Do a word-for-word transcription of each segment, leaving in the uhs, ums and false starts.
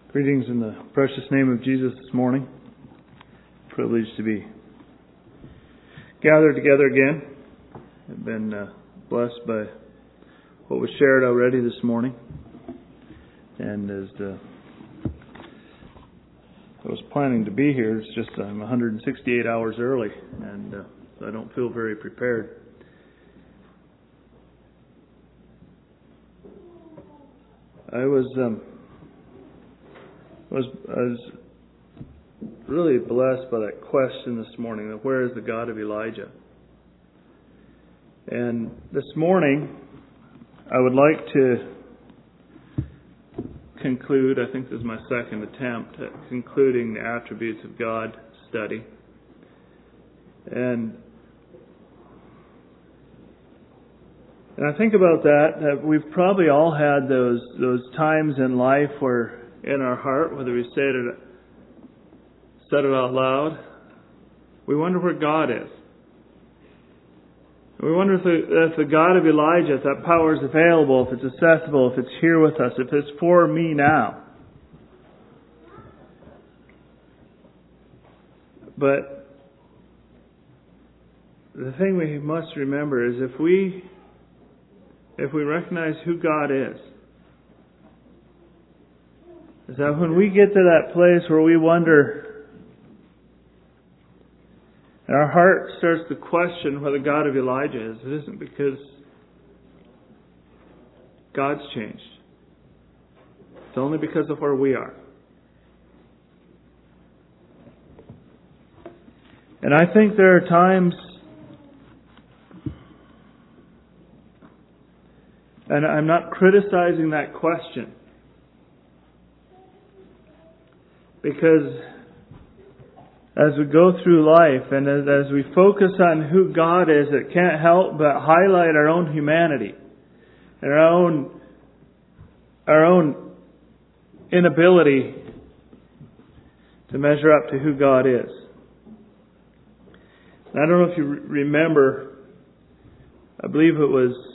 Greetings in the precious name of Jesus this morning. Privileged to be gathered together again. I've been uh, blessed by what was shared already this morning. And as uh, I was planning to be here, it's just I'm one hundred sixty-eight hours early, and uh, so I don't feel very prepared. I was... Um, I was, I was really blessed by that question this morning, that where is the God of Elijah? And this morning, I would like to conclude, I think this is my second attempt at concluding the attributes of God study. And and I think about that, that we've probably all had those those times in life where in our heart, whether we said it, said it out loud, we wonder where God is. We wonder if the, if the God of Elijah, if that power is available, if it's accessible, if it's here with us, if it's for me now. But the thing we must remember is if we if we recognize who God is, is that when we get to that place where we wonder and our heart starts to question where the God of Elijah is, it isn't because God's changed. It's only because of where we are. And I think there are times, and I'm not criticizing that question, because as we go through life and as, as we focus on who God is, it can't help but highlight our own humanity and our own our own inability to measure up to who God is. And I don't know if you remember, I believe it was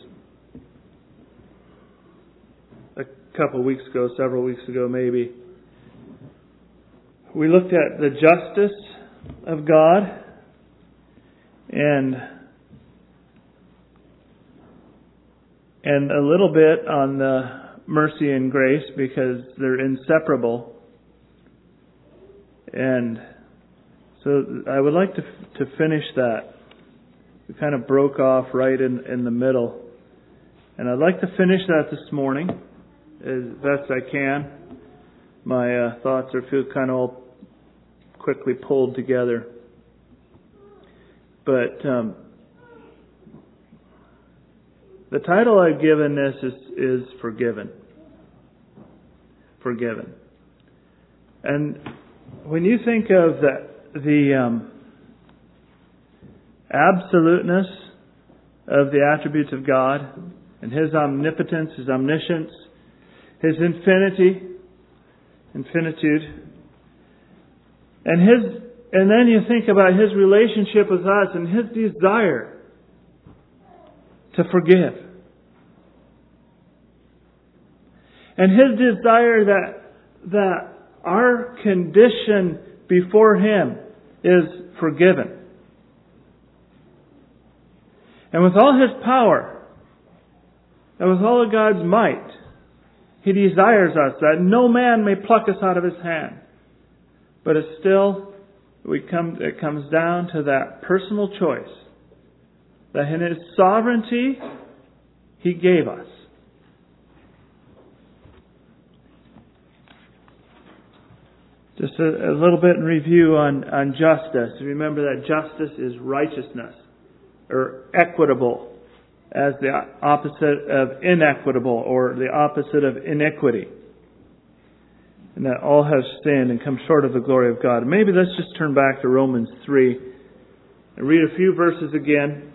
a couple of weeks ago, several weeks ago maybe, we looked at the justice of God and and a little bit on the mercy and grace, because they're inseparable. And so I would like to to finish that. We kind of broke off right in, in the middle. And I'd like to finish that this morning as best I can. My uh, thoughts are feel kind of all quickly pulled together. But um, the title I've given this is, is Forgiven. Forgiven. And when you think of the, the um, absoluteness of the attributes of God and His omnipotence, His omniscience, His infinity, infinitude, And his, and then you think about His relationship with us and His desire to forgive. And His desire that, that our condition before Him is forgiven. And with all His power and with all of God's might, He desires us that no man may pluck us out of His hand. But it's still, we come, it comes down to that personal choice that in His sovereignty, He gave us. Just a, a little bit in review on, on justice. Remember that justice is righteousness, or equitable, as the opposite of inequitable, or the opposite of iniquity. And that all have sinned and come short of the glory of God. Maybe let's just turn back to Romans three and read a few verses again.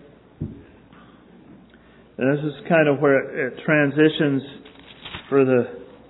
And this is kind of where it transitions for the...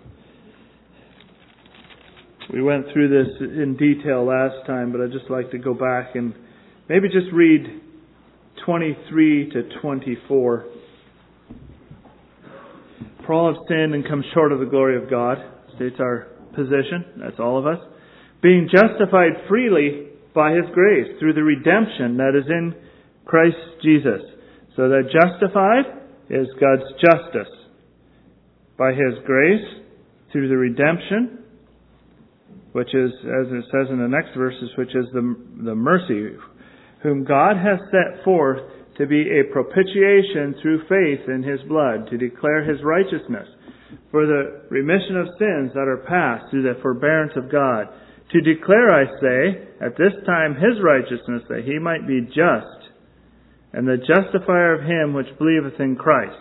We went through this in detail last time, but I'd just like to go back and maybe just read twenty-three to twenty-four. For all have sinned and come short of the glory of God, states our position, that's all of us, being justified freely by His grace through the redemption that is in Christ Jesus. So that justified is God's justice. By His grace through the redemption, which is, as it says in the next verses, which is the, the mercy, whom God has set forth to be a propitiation through faith in His blood, to declare His righteousness, for the remission of sins that are past through the forbearance of God. To declare, I say, at this time His righteousness, that He might be just, and the justifier of him which believeth in Christ.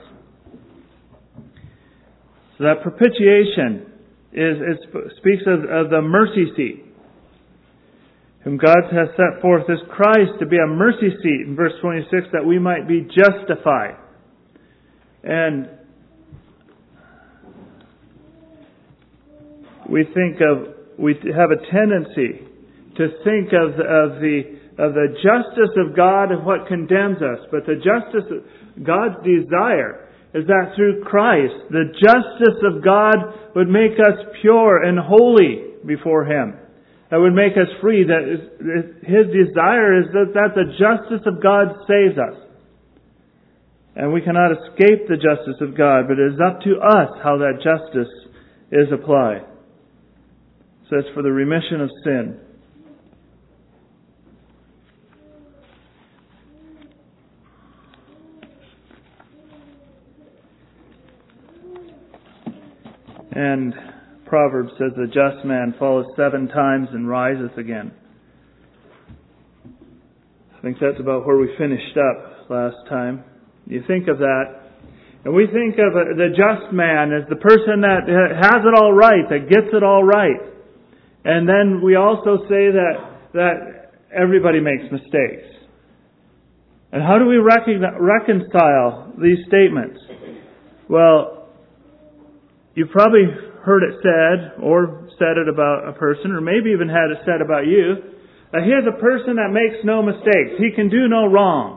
So that propitiation is, it speaks of, of the mercy seat, whom God has set forth as Christ to be a mercy seat, in verse twenty-six, that we might be justified. And we think of, we have a tendency to think of, of the of the justice of God and what condemns us. But the justice of God's desire is that through Christ, the justice of God would make us pure and holy before Him. That would make us free. That is, His desire is that, that the justice of God saves us. And we cannot escape the justice of God, but it is up to us how that justice is applied. So it's for the remission of sin. And Proverbs says, the just man falleth seven times and riseth again. I think that's about where we finished up last time. You think of that, and we think of the just man as the person that has it all right, that gets it all right. And then we also say that, that everybody makes mistakes. And how do we recon- reconcile these statements? Well, you've probably heard it said, or said it about a person, or maybe even had it said about you, that here's a person that makes no mistakes. He can do no wrong.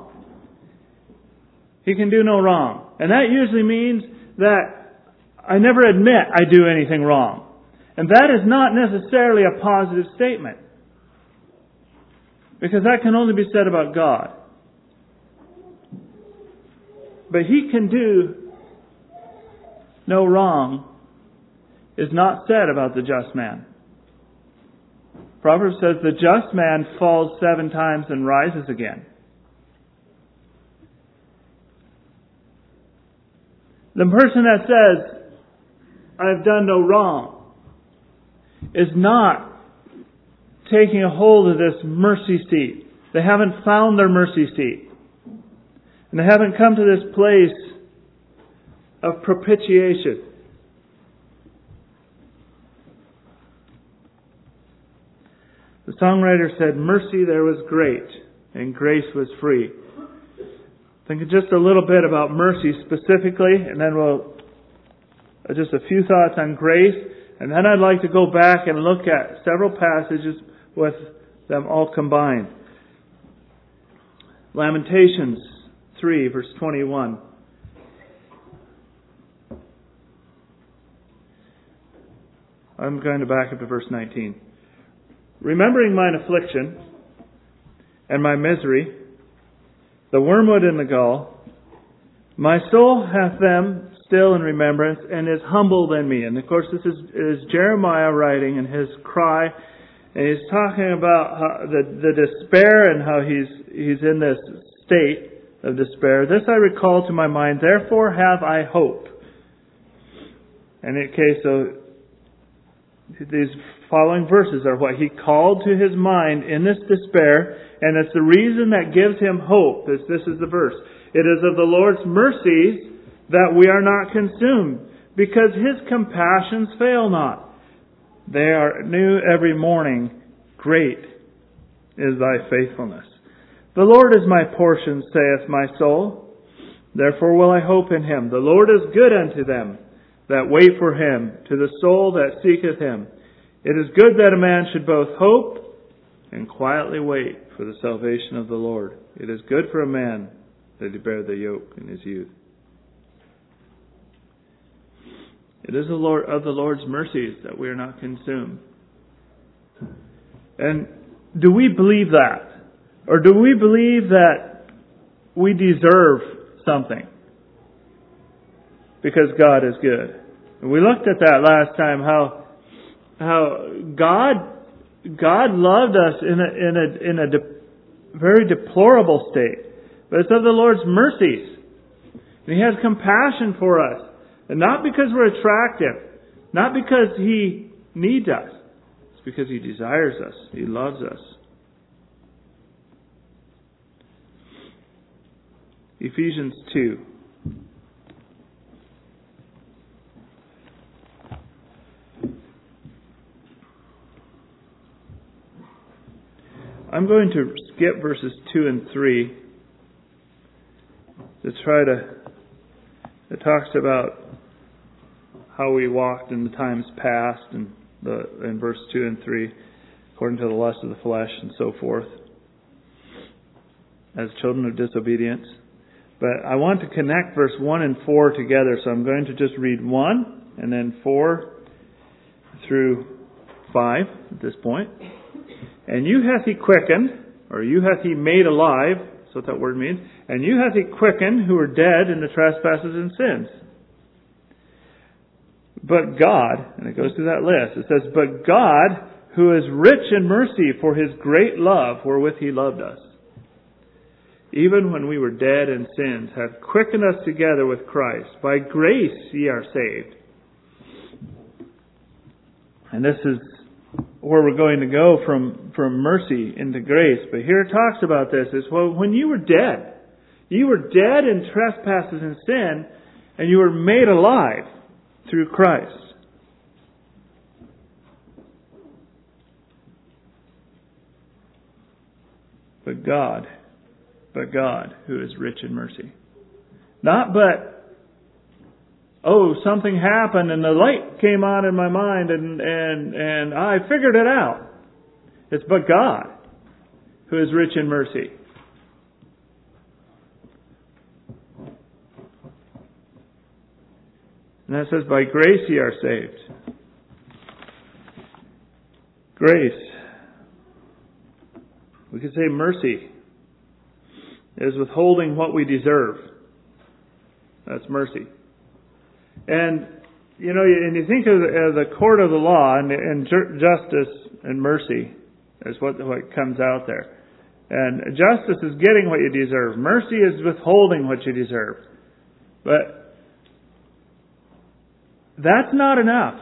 He can do no wrong. And that usually means that I never admit I do anything wrong. And that is not necessarily a positive statement. Because that can only be said about God. But He can do no wrong is not said about the just man. Proverbs says the just man falls seven times and rises again. The person that says, I've done no wrong, is not taking a hold of this mercy seat. They haven't found their mercy seat. And they haven't come to this place of propitiation. The songwriter said, mercy there was great, and grace was free. Think just a little bit about mercy specifically, and then we'll just a few thoughts on grace, and then I'd like to go back and look at several passages with them all combined. Lamentations three, verse twenty-one. I'm going to back up to verse nineteen. Remembering mine affliction and my misery, the wormwood and the gall, my soul hath them still in remembrance and is humbled in me. And of course this is, is Jeremiah writing in his cry, and he's talking about how the, the despair and how he's he's in this state of despair. This I recall to my mind, therefore have I hope. And in case so these following verses are what he called to his mind in this despair, and it's the reason that gives him hope. This, this is the verse. It is of the Lord's mercies that we are not consumed, because His compassions fail not. They are new every morning. Great is thy faithfulness. The Lord is my portion, saith my soul. Therefore will I hope in Him. The Lord is good unto them that wait for Him, to the soul that seeketh Him. It is good that a man should both hope and quietly wait for the salvation of the Lord. It is good for a man that he bear the yoke in his youth. It is the Lord of the Lord's mercies that we are not consumed. And do we believe that? Or do we believe that we deserve something because God is good? And we looked at that last time, how how God God loved us in a in a in a de- very deplorable state, but it's of the Lord's mercies. And He has compassion for us, and not because we're attractive, not because He needs us. It's because He desires us. He loves us. Ephesians two. I'm going to skip verses two and three to try to... It talks about how we walked in the times past, and the in verse two and three, according to the lust of the flesh and so forth, as children of disobedience. But I want to connect verse one and four together, so I'm going to just read one and then four through five at this point. And you hath He quickened, or you hath He made alive, that's what that word means, and you hath He quickened who were dead in the trespasses and sins. But God, and it goes through that list, it says, but God, who is rich in mercy for His great love wherewith He loved us, even when we were dead in sins, hath quickened us together with Christ. By grace ye are saved. And this is where we're going to go from, from mercy into grace. But here it talks about this, is, well, when you were dead, you were dead in trespasses and sin, and you were made alive through Christ. But God, but God, who is rich in mercy. Not but, oh, something happened and the light came on in my mind and, and, and I figured it out. It's but God, who is rich in mercy. And that says, by grace ye are saved. Grace. We could say mercy is withholding what we deserve. That's mercy. And, you know, and you think of the, the court of the law, and, and justice and mercy is what, what comes out there. And justice is getting what you deserve. Mercy is withholding what you deserve. But that's not enough.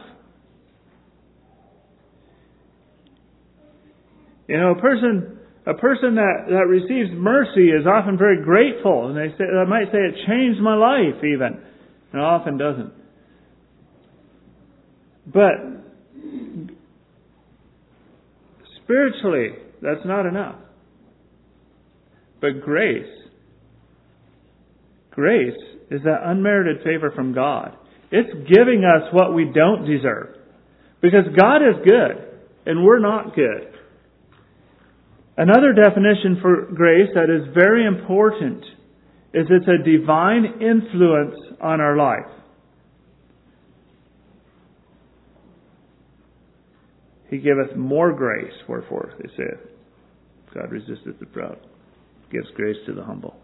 You know, a person a person that, that receives mercy is often very grateful, and they say, they might say it changed my life even. And it often doesn't. But spiritually, that's not enough. But grace, grace is that unmerited favor from God. It's giving us what we don't deserve. Because God is good, and we're not good. Another definition for grace that is very important is it's a divine influence on our life. He giveth more grace, wherefore, they say, God resisteth the proud, gives grace to the humble.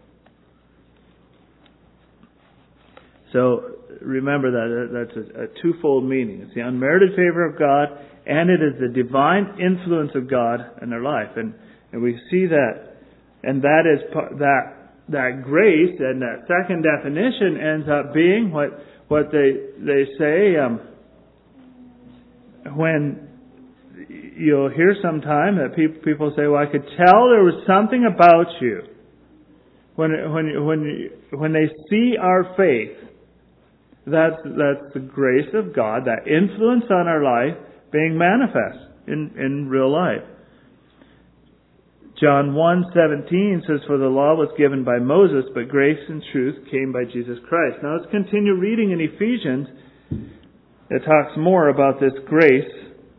So remember that that's a, a twofold meaning. It's the unmerited favor of God, and it is the divine influence of God in their life. And And we see that, and that is that that grace, and that second definition ends up being what what they they say um, when you'll hear sometime that people people say, "Well, I could tell there was something about you." When when when when they see our faith, that's that's the grace of God, that influence on our life being manifest in in real life. John one seventeen says, for the law was given by Moses, but grace and truth came by Jesus Christ. Now let's continue reading in Ephesians. It talks more about this grace.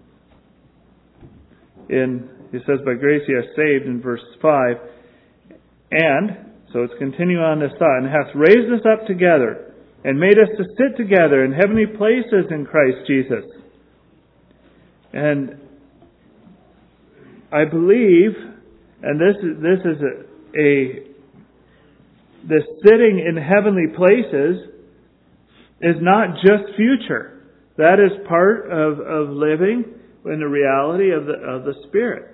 In it says, by grace ye are saved in verse five. And, so it's continuing on this thought, and hath raised us up together and made us to sit together in heavenly places in Christ Jesus. And I believe, and this is, this is a, a the sitting in heavenly places is not just future. That is part of, of living in the reality of the of the Spirit.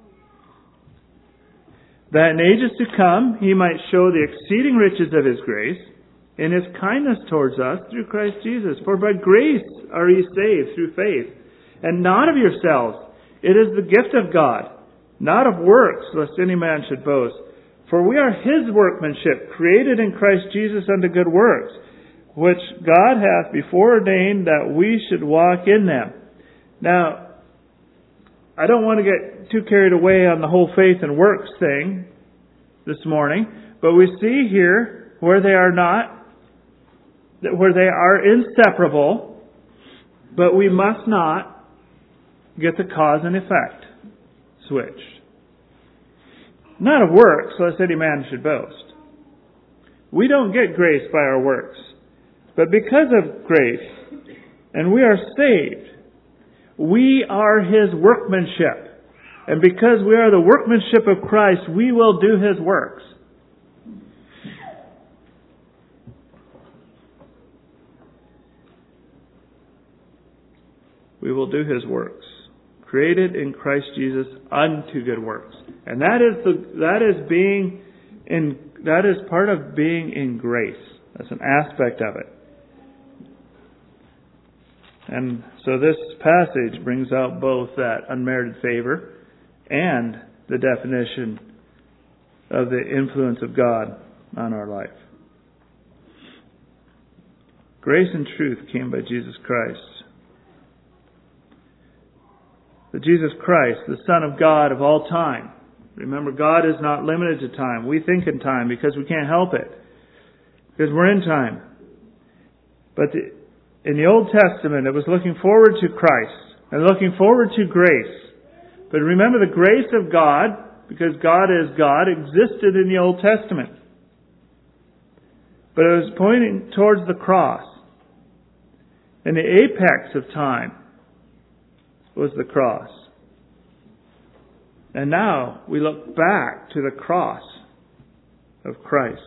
That in ages to come He might show the exceeding riches of His grace in His kindness towards us through Christ Jesus. For by grace are ye saved through faith, and not of yourselves. It is the gift of God, not of works, lest any man should boast. For we are His workmanship, created in Christ Jesus unto good works, which God hath before ordained that we should walk in them. Now, I don't want to get too carried away on the whole faith and works thing this morning, but we see here where they are not, where they are inseparable, but we must not get the cause and effect switched. Not of works, lest any man should boast. We don't get grace by our works, but because of grace, and we are saved, we are His workmanship. And because we are the workmanship of Christ, we will do His works. We will do His works, created in Christ Jesus unto good works. And that is the that is being in that is part of being in grace. That's an aspect of it. And so this passage brings out both that unmerited favor and the definition of the influence of God on our life. Grace and truth came by Jesus Christ. But Jesus Christ, the Son of God of all time. Remember, God is not limited to time. We think in time because we can't help it. Because we're in time. But the, in the Old Testament, it was looking forward to Christ and looking forward to grace. But remember, the grace of God, because God is God, existed in the Old Testament. But it was pointing towards the cross. And the apex of time was the cross. And now we look back to the cross of Christ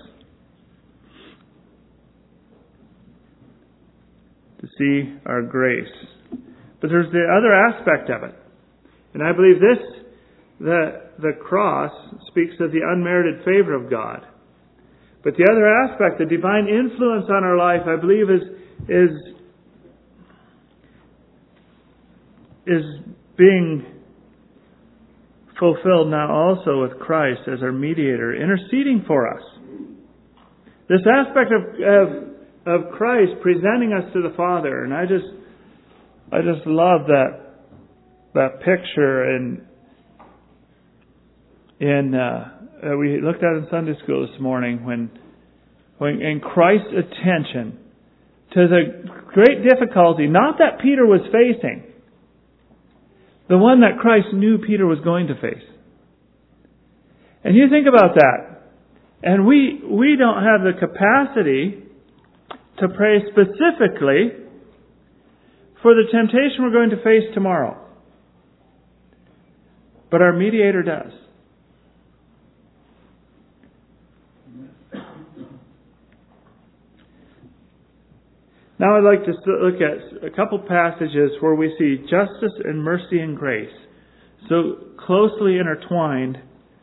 to see our grace. But there's the other aspect of it. And I believe this, the, the cross speaks of the unmerited favor of God. But the other aspect, the divine influence on our life, I believe is, is, is being fulfilled now also with Christ as our mediator, interceding for us. This aspect of, of, of Christ presenting us to the Father, and I just, I just love that, that picture, and in, uh, uh, we looked at it in Sunday school this morning when, when in Christ's attention to the great difficulty, not that Peter was facing, the one that Christ knew Peter was going to face. And you think about that. And we we don't have the capacity to pray specifically for the temptation we're going to face tomorrow. But our mediator does. Now I'd like to look at a couple passages where we see justice and mercy and grace so closely intertwined,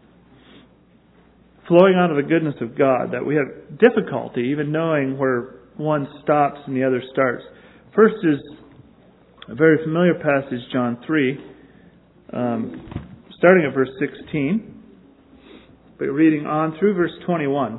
flowing out of the goodness of God, that we have difficulty even knowing where one stops and the other starts. First is a very familiar passage, John three, um, starting at verse sixteen, but reading on through verse twenty-one.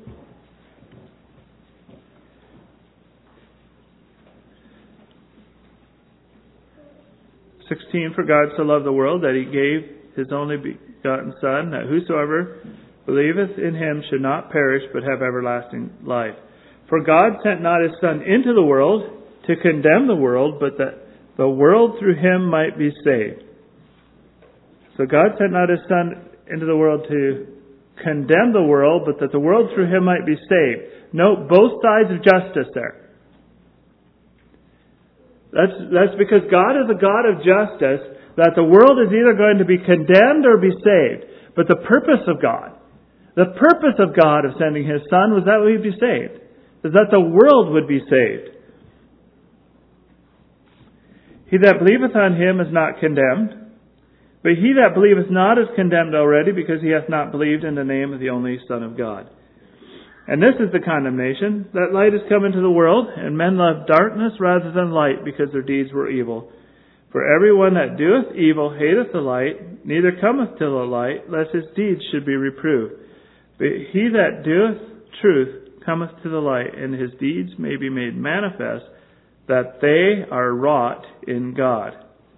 sixteen, for God so loved the world that He gave His only begotten Son, that whosoever believeth in Him should not perish, but have everlasting life. For God sent not His Son into the world to condemn the world, but that the world through Him might be saved. So God sent not His Son into the world to condemn the world, but that the world through him might be saved. Note both sides of justice there. That's, that's because God is a God of justice, that the world is either going to be condemned or be saved. But the purpose of God, the purpose of God of sending His Son was that we'd be saved. Is that the world would be saved. He that believeth on Him is not condemned, but he that believeth not is condemned already, because he hath not believed in the name of the only Son of God. And this is the condemnation, that light is come into the world, and men love darkness rather than light, because their deeds were evil. For every one that doeth evil hateth the light, neither cometh to the light, lest his deeds should be reproved. But he that doeth truth cometh to the light, and his deeds may be made manifest, that they are wrought in God.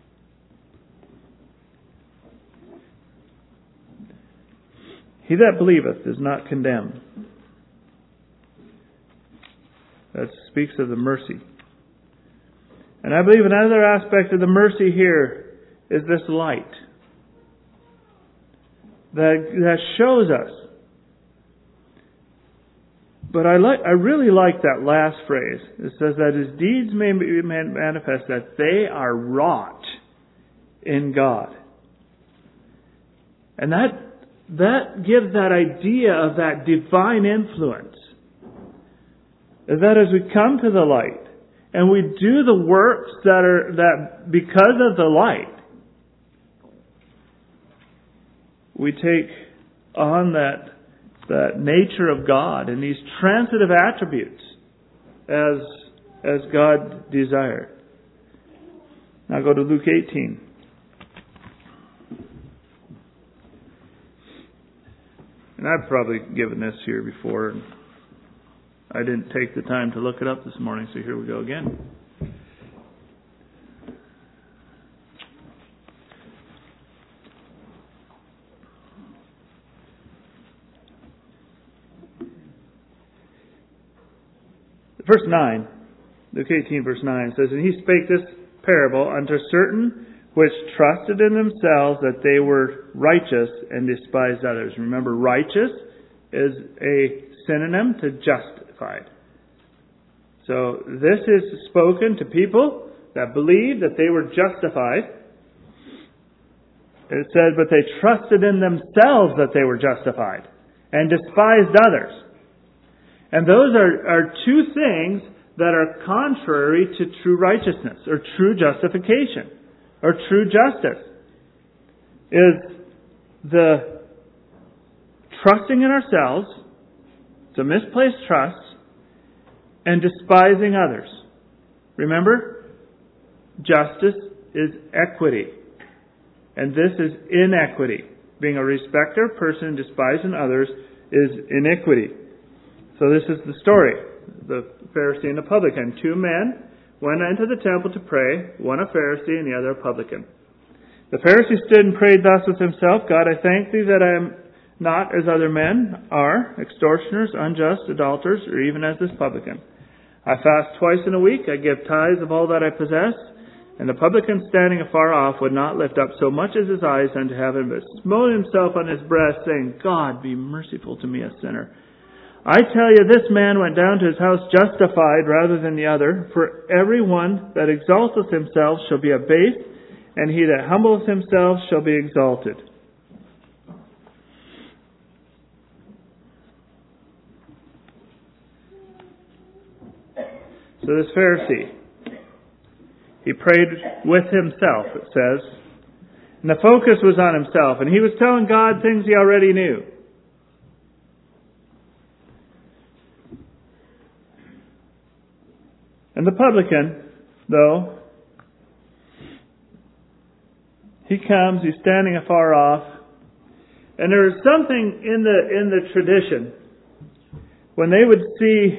He that believeth is not condemned. That speaks of the mercy. And I believe another aspect of the mercy here is this light. That, that shows us. But I like, I really like that last phrase. It says that his deeds may be manifest, that they are wrought in God. And that, that gives that idea of that divine influence. That as we come to the light, and we do the works that are, that because of the light, we take on that, that nature of God and these transitive attributes as, as God desired. Now go to Luke eighteen. And I've probably given this here before. I didn't take the time to look it up this morning, so here we go again. Verse nine, Luke eighteen, verse nine says, "And he spake this parable unto certain which trusted in themselves that they were righteous and despised others." Remember, righteous is a synonym to justified. So this is spoken to people that believed that they were justified. It says, but they trusted in themselves that they were justified and despised others. And those are, are two things that are contrary to true righteousness or true justification or true justice. Is the trusting in ourselves, it's a misplaced trust, and despising others. Remember, justice is equity. And this is inequity. Being a respecter of person, despising others, is iniquity. So this is the story. The Pharisee and the publican. Two men went into the temple to pray, one a Pharisee and the other a publican. The Pharisee stood and prayed thus with himself, God, I thank thee that I am not as other men are, extortioners, unjust, adulterers, or even as this publican. I fast twice in a week, I give tithes of all that I possess. And the publican standing afar off would not lift up so much as his eyes unto heaven, but smote himself on his breast, saying, God, be merciful to me, a sinner. I tell you, this man went down to his house justified rather than the other. For every one that exalteth himself shall be abased, and he that humbleth himself shall be exalted. So this Pharisee, he prayed with himself, it says. And the focus was on himself. And he was telling God things he already knew. And the publican, though, he comes, he's standing afar off. And there is something in the in the tradition when they would see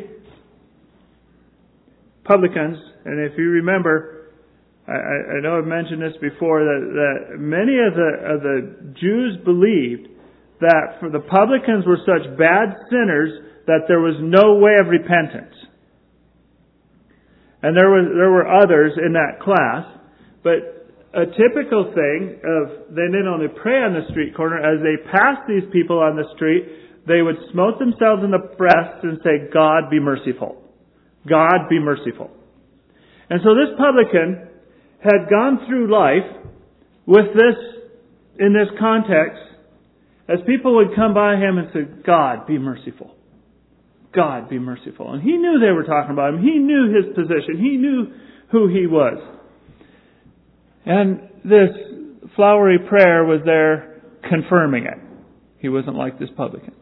publicans, and if you remember, I, I know I've mentioned this before, that, that many of the, of the Jews believed that for the publicans were such bad sinners that there was no way of repentance. And there was there were others in that class, but a typical thing of, they didn't only pray on the street corner, as they passed these people on the street, they would smote themselves in the breast and say, God be merciful. God be merciful. And so this publican had gone through life with this, in this context, as people would come by him and say, God be merciful. God be merciful. And he knew they were talking about him. He knew his position. He knew who he was. And this flowery prayer was there confirming it. He wasn't like this publican.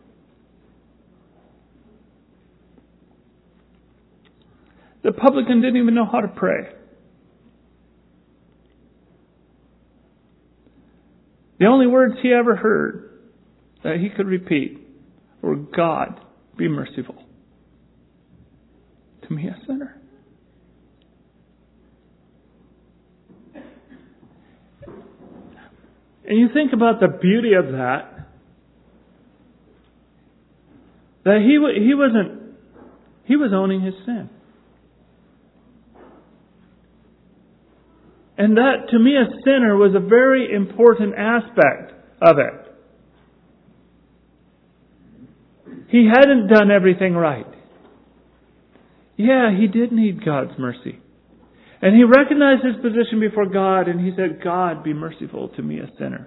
The publican didn't even know how to pray. The only words he ever heard that he could repeat were, God, be merciful to me, a sinner. And you think about the beauty of that, that he he wasn't, he was owning his sin. And that, to me, a sinner, was a very important aspect of it. He hadn't done everything right. Yeah, he did need God's mercy. And he recognized his position before God, and he said, God, be merciful to me, a sinner.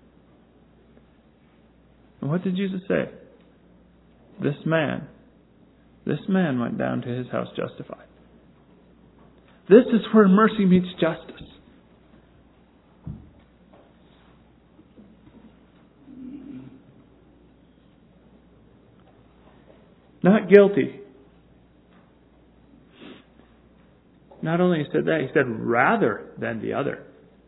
And what did Jesus say? This man, this man went down to his house justified. This is where mercy meets justice. Not guilty. Not only he said that, he said rather than the other.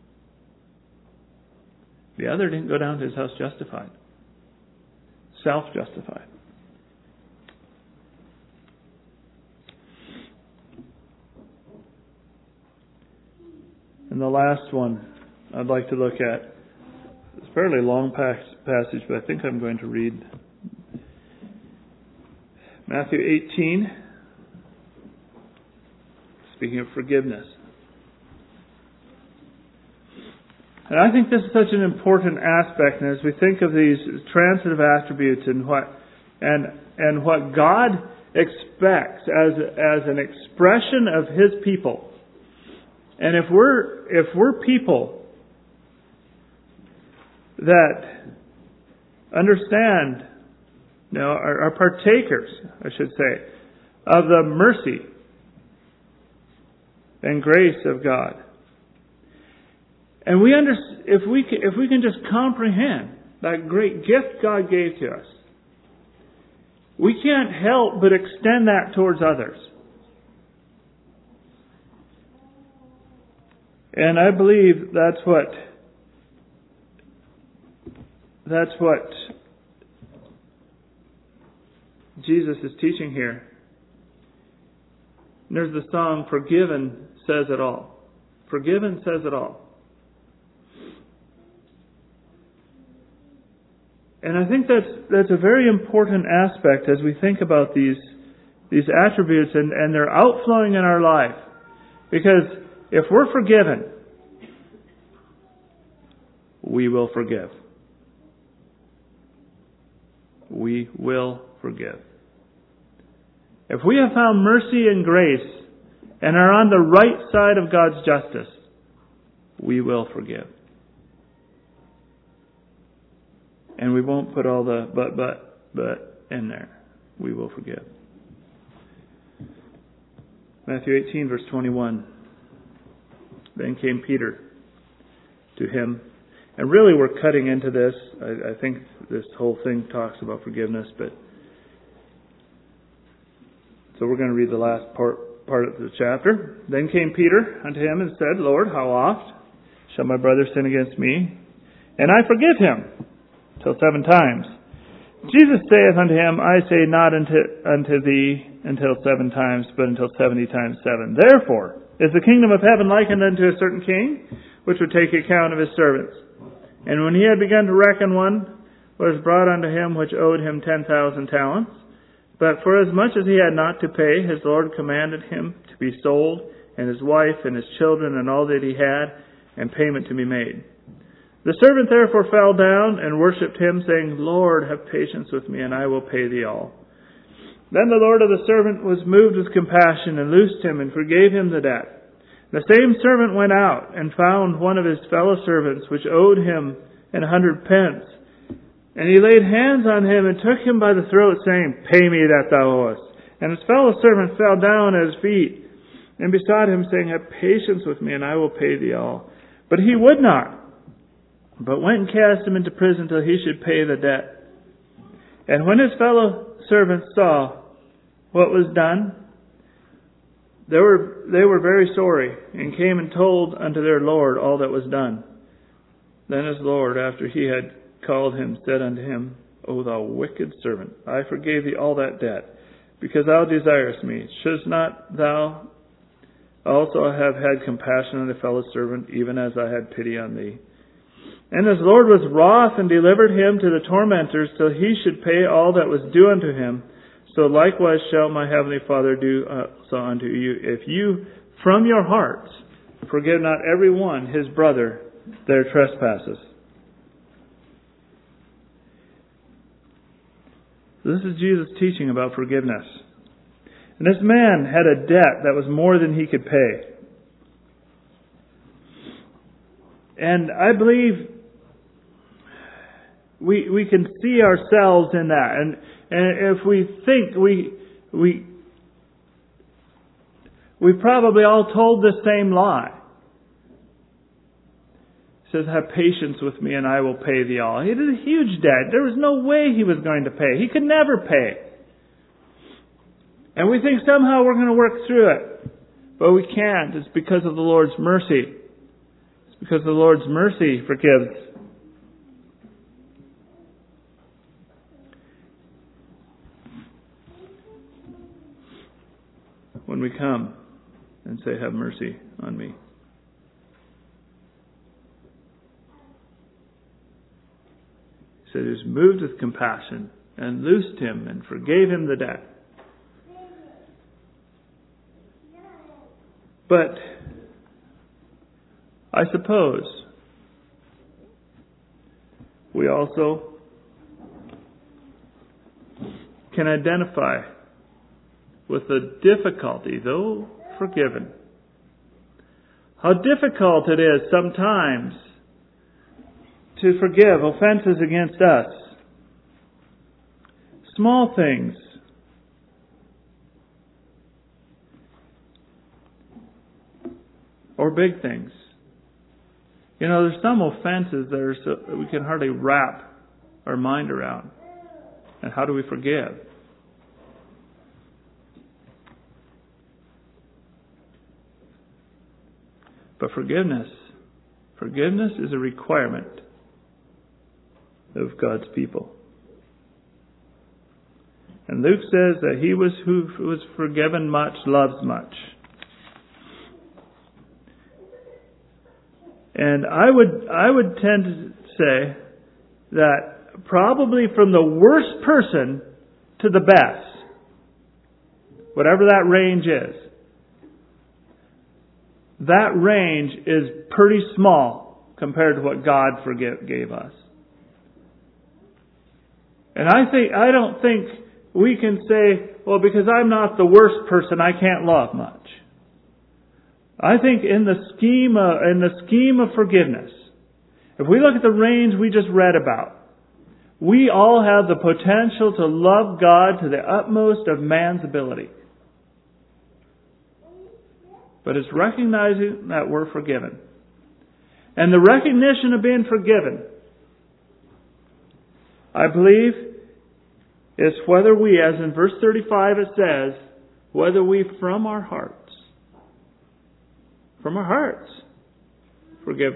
The other didn't go down to his house justified. Self-justified. And the last one I'd like to look at, it's a fairly long passage, but I think I'm going to read Matthew eighteen, speaking of forgiveness. And I think this is such an important aspect, and as we think of these transitive attributes and what and and what God expects as as an expression of His people. And if we're if we're people that understand, you know, are, are partakers, I should say, of the mercy and grace of God, and we under, if we can, if we can just comprehend that great gift God gave to us, we can't help but extend that towards others. And I believe that's what that's what Jesus is teaching here. And there's the song, "Forgiven says it all." Forgiven says it all. And I think that's that's a very important aspect as we think about these these attributes and, and their outflowing in our life. Because if we're forgiven, we will forgive. We will forgive. If we have found mercy and grace and are on the right side of God's justice, we will forgive. And we won't put all the but, but, but in there. We will forgive. Matthew eighteen, verse twenty-one. Then came Peter to him. And really we're cutting into this. I, I think this whole thing talks about forgiveness, but so we're going to read the last part, part of the chapter. Then came Peter unto him and said, Lord, how oft shall my brother sin against me, and I forgive him? Till seven times. Jesus saith unto him, I say not unto, unto thee until seven times, but until seventy times seven. Therefore is the kingdom of heaven likened unto a certain king, which would take account of his servants. And when he had begun to reckon, one was brought unto him which owed him ten thousand talents. But for as much as he had not to pay, his Lord commanded him to be sold, and his wife, and his children, and all that he had, and payment to be made. The servant therefore fell down and worshipped him, saying, Lord, have patience with me, and I will pay thee all. Then the Lord of the servant was moved with compassion, and loosed him, and forgave him the debt. The same servant went out, and found one of his fellow servants, which owed him an hundred pence. And he laid hands on him, and took him by the throat, saying, Pay me that thou owest. And his fellow servant fell down at his feet, and besought him, saying, Have patience with me, and I will pay thee all. But he would not, but went and cast him into prison till he should pay the debt. And when his fellow servants saw what was done, they were, they were very sorry, and came and told unto their Lord all that was done. Then his Lord, after he had called him, said unto him, O thou wicked servant, I forgave thee all that debt, because thou desirest me. Shouldst not thou also have had compassion on a fellow servant, even as I had pity on thee? And his Lord was wroth, and delivered him to the tormentors, till he should pay all that was due unto him. So likewise shall my heavenly Father do also unto you, if you from your hearts forgive not every one his brother their trespasses. This is Jesus teaching about forgiveness. And this man had a debt that was more than he could pay. And I believe we we can see ourselves in that. And and if we think we we we probably all told the same lie. It says, Have patience with me and I will pay thee all. He had a huge debt. There was no way he was going to pay. He could never pay. And we think somehow we're going to work through it. But we can't. It's because of the Lord's mercy. It's because the Lord's mercy forgives. When we come and say, Have mercy on me. He said he was moved with compassion and loosed him and forgave him the debt. But I suppose we also can identify with the difficulty, though forgiven. How difficult it is sometimes to forgive offenses against us. Small things. Or big things. You know, there's some offenses that are so, that we can hardly wrap our mind around. And how do we forgive? But forgiveness, forgiveness is a requirement of God's people. And Luke says that he was who was forgiven much loves much. And I would I would tend to say that probably from the worst person to the best, whatever that range is, that range is pretty small compared to what God forgave, gave us. And I think I don't think we can say, well, because I'm not the worst person, I can't love much. I think in the scheme of, in the scheme of forgiveness, if we look at the range we just read about, we all have the potential to love God to the utmost of man's ability. But it's recognizing that we're forgiven. And the recognition of being forgiven, I believe, is whether we, as in verse thirty-five it says, whether we from our hearts, from our hearts, forgive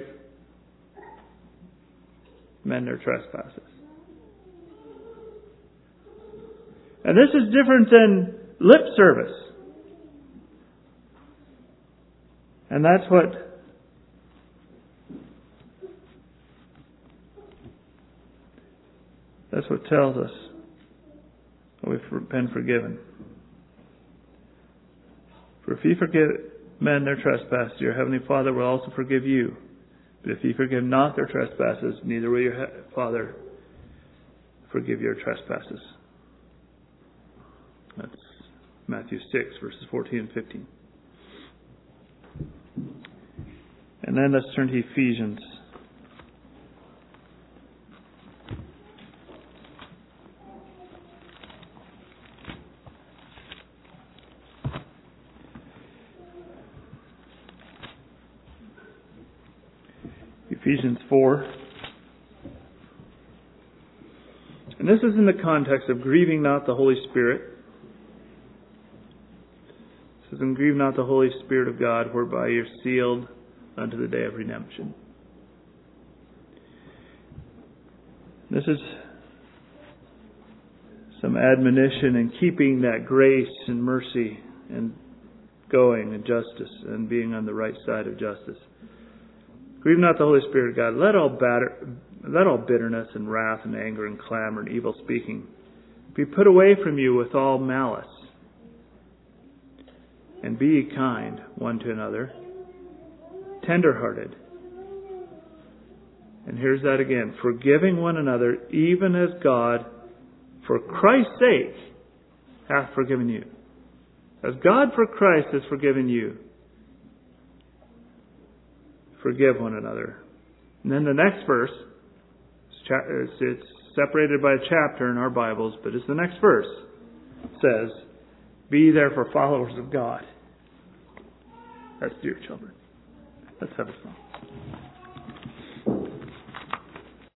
men their trespasses. And this is different than lip service. And that's what that's what tells us we've been forgiven. For if you forgive men their trespasses, your heavenly Father will also forgive you But if ye forgive not their trespasses, neither will your Father forgive your trespasses. That's Matthew six, verses fourteen and fifteen. And then let's turn to Ephesians. Ephesians four. And this is in the context of grieving not the Holy Spirit. It says, and grieve not the Holy Spirit of God, whereby you're sealed unto the day of redemption. This is some admonition in keeping that grace and mercy and going and justice and being on the right side of justice. Grieve not the Holy Spirit of God. Let all batter, let all bitterness and wrath and anger and clamor and evil speaking be put away from you with all malice. And be ye kind one to another, tender-hearted. And here's that again. Forgiving one another, even as God, for Christ's sake, hath forgiven you. As God for Christ has forgiven you. Forgive one another. And then the next verse, it's separated by a chapter in our Bibles, but it's the next verse. It says, be therefore followers of God. That's dear children. Let's have a song.